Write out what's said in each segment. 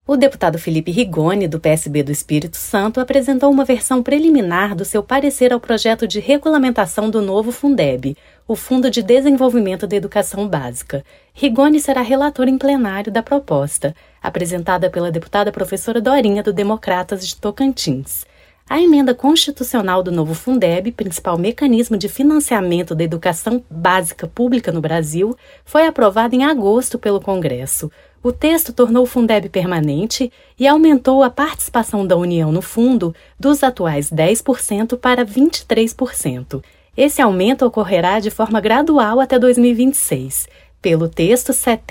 O deputado Felipe Rigoni, do PSB do Espírito Santo, apresentou uma versão preliminar do seu parecer ao projeto de regulamentação do novo Fundeb, o Fundo de Desenvolvimento da Educação Básica. Rigoni será relator em plenário da proposta, apresentada pela deputada professora Dorinha, do Democratas de Tocantins. A emenda constitucional do novo Fundeb, principal mecanismo de financiamento da educação básica pública no Brasil, foi aprovada em agosto pelo Congresso. O texto tornou o Fundeb permanente e aumentou a participação da União no fundo dos atuais 10% para 23%. Esse aumento ocorrerá de forma gradual até 2026. Pelo texto,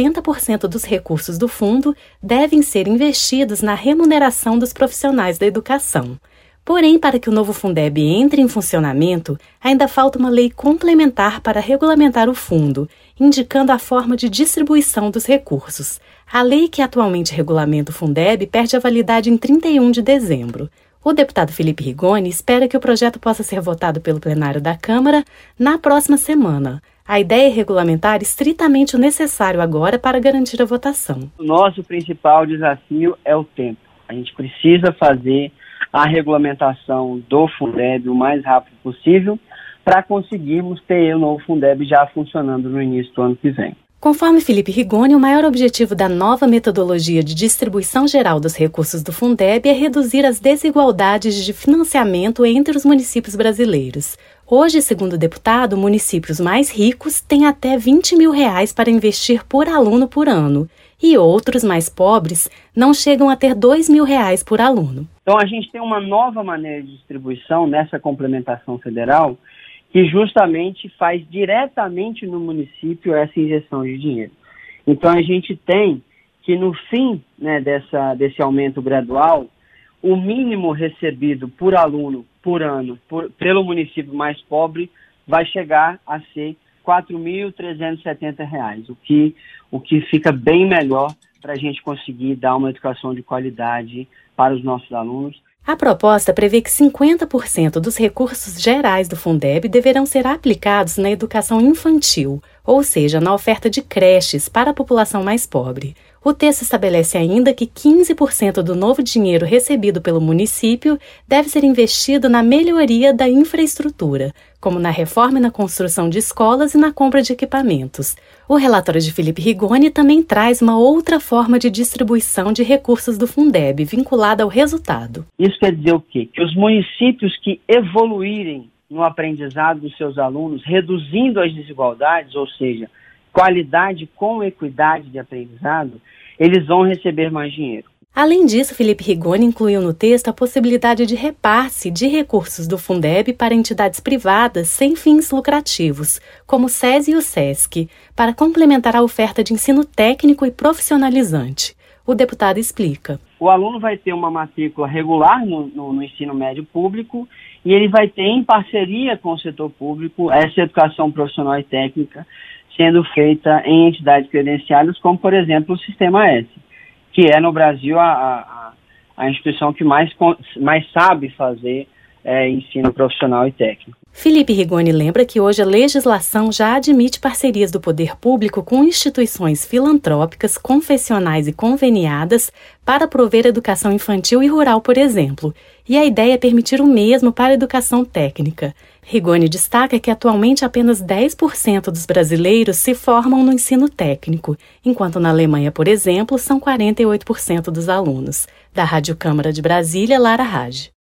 70% dos recursos do fundo devem ser investidos na remuneração dos profissionais da educação. Porém, para que o novo Fundeb entre em funcionamento, ainda falta uma lei complementar para regulamentar o fundo, indicando a forma de distribuição dos recursos. A lei que atualmente regulamenta o Fundeb perde a validade em 31 de dezembro. O deputado Felipe Rigoni espera que o projeto possa ser votado pelo plenário da Câmara na próxima semana. A ideia é regulamentar estritamente o necessário agora para garantir a votação. O nosso principal desafio é o tempo. A gente precisa fazer a regulamentação do Fundeb o mais rápido possível para conseguirmos ter o novo Fundeb já funcionando no início do ano que vem. Conforme Felipe Rigoni, o maior objetivo da nova metodologia de distribuição geral dos recursos do Fundeb é reduzir as desigualdades de financiamento entre os municípios brasileiros. Hoje, segundo o deputado, municípios mais ricos têm até R$20 mil para investir por aluno por ano, e outros mais pobres não chegam a ter R$2 mil por aluno. Então a gente tem uma nova maneira de distribuição nessa complementação federal que justamente faz diretamente no município essa injeção de dinheiro. Então a gente tem que no fim, desse aumento gradual, o mínimo recebido por aluno por ano pelo município mais pobre vai chegar a ser R$ 4.370, o que fica bem melhor para a gente conseguir dar uma educação de qualidade para os nossos alunos. A proposta prevê que 50% dos recursos gerais do Fundeb deverão ser aplicados na educação infantil, ou seja, na oferta de creches para a população mais pobre. O texto estabelece ainda que 15% do novo dinheiro recebido pelo município deve ser investido na melhoria da infraestrutura, como na reforma e na construção de escolas e na compra de equipamentos. O relatório de Felipe Rigoni também traz uma outra forma de distribuição de recursos do Fundeb, vinculada ao resultado. Isso quer dizer o quê? Que os municípios que evoluírem no aprendizado dos seus alunos, reduzindo as desigualdades, ou seja, qualidade com equidade de aprendizado, eles vão receber mais dinheiro. Além disso, Felipe Rigoni incluiu no texto a possibilidade de repasse de recursos do Fundeb para entidades privadas sem fins lucrativos, como o SESI e o SESC, para complementar a oferta de ensino técnico e profissionalizante. O deputado explica. O aluno vai ter uma matrícula regular no ensino médio público e ele vai ter, em parceria com o setor público, essa educação profissional e técnica sendo feita em entidades credenciadas, como, por exemplo, o Sistema S, que é, no Brasil, a instituição que mais sabe fazer ensino profissional e técnico. Felipe Rigoni lembra que hoje a legislação já admite parcerias do poder público com instituições filantrópicas, confessionais e conveniadas para prover educação infantil e rural, por exemplo, e a ideia é permitir o mesmo para a educação técnica. Rigoni destaca que atualmente apenas 10% dos brasileiros se formam no ensino técnico, enquanto na Alemanha, por exemplo, são 48% dos alunos. Da Rádio Câmara de Brasília, Lara Raj.